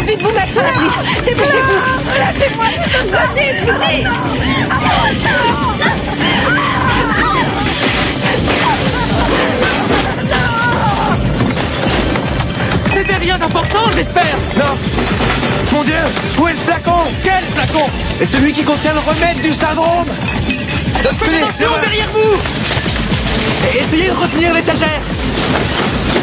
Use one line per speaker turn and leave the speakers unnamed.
devez vite vous mettre à l'abri. Dépêchez-vous. Lâchez-moi, venez d'ici.
C'était rien d'important, j'espère.
Non. Mon Dieu, où est le flacon?
Quel flacon?
Et celui qui contient le remède du syndrome.
Faites attention derrière vous.
Essayez de retenir l'étagère.